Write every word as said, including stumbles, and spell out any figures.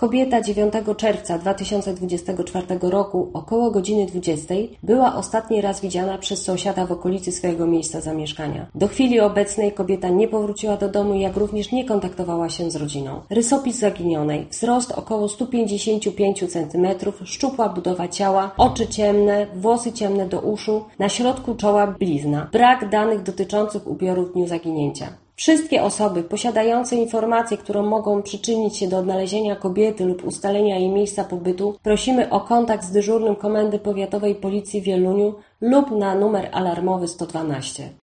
Kobieta dziewiątego czerwca dwa tysiące dwudziestego czwartego roku około godziny dwudziestej była ostatni raz widziana przez sąsiada w okolicy swojego miejsca zamieszkania. Do chwili obecnej kobieta nie powróciła do domu, jak również nie kontaktowała się z rodziną. Rysopis zaginionej: wzrost około sto pięćdziesiąt pięć centymetrów, szczupła budowa ciała, oczy ciemne, włosy ciemne do uszu, na środku czoła blizna. Brak danych dotyczących ubioru w dniu zaginięcia. Wszystkie osoby posiadające informacje, które mogą przyczynić się do odnalezienia kobiety lub ustalenia jej miejsca pobytu, prosimy o kontakt z dyżurnym Komendy Powiatowej Policji w Wieluniu lub na numer alarmowy sto dwanaście.